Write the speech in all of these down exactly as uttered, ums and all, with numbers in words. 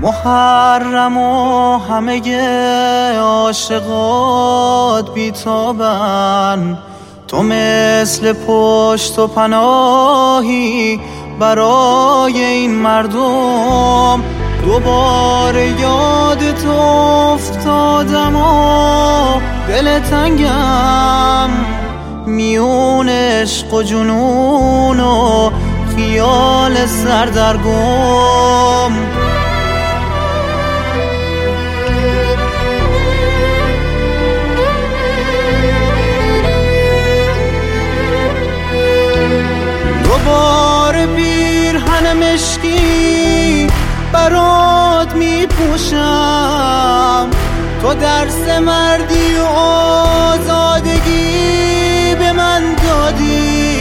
محرم و همه عاشقات بیتابن، تو مثل پشت و پناهی برای این مردم. دوباره یادت افتادم و دل تنگم، میون عشق و جنون و خیال سردرگم. دوباره پیرهن مشکی برات می پوشم، تو درس مردی و آزادگی به من دادی.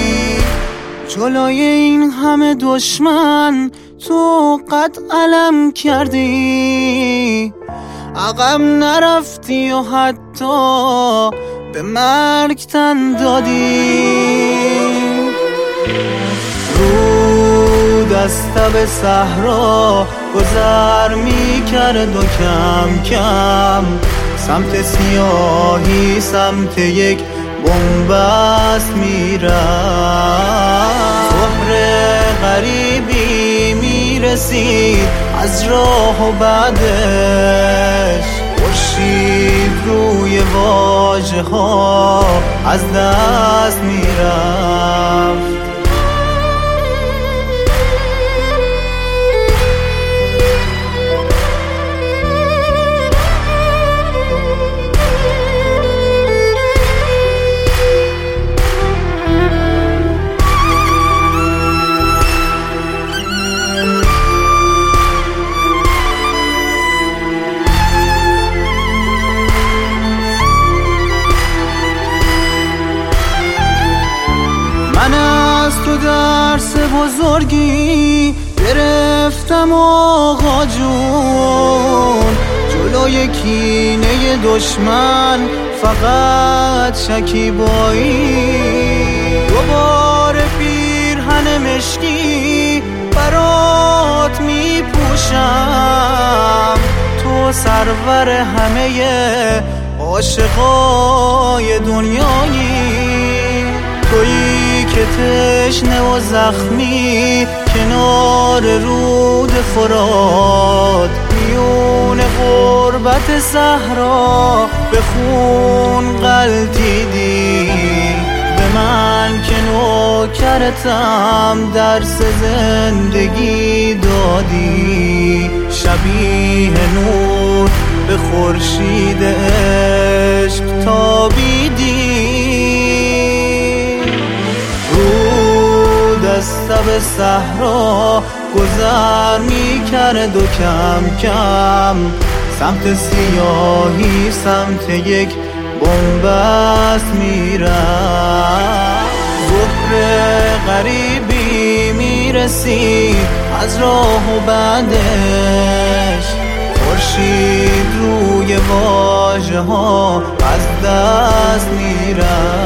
جلوی این همه دشمن تو قد علم کردی، عقب نرفتی و حتی به مرگ تن دادی. رو دست به صحرا گذر می کرد و کم کم سمت سیاهی سمت یک بنبست می رفت. ظهر غریبی می رسید از راه و بعدش خورشید روی واژه ها از دست می رفت. من از تو درس بزرگی گرفتم آقا جون، جلوی کینه دشمن فقط شکیبایی. دوباره پیرهن مشکی برات می پوشم، تو سرور همه عاشقای دنیایی. تویی که تشنه و زخمی کنار رود فرات، میون غربت صحرا به خون غلطیدی. به من که نوکرتم درس زندگی دادی، شبیه نور به خورشید عشق تابیدی. دست به صحرا گذر می کرد و کم کم سمت سیاهی سمت یک بنبست می رفت. ظهر غریبی می رسید از راه و بعدش خورشید روی واژه ها از دست می رفت.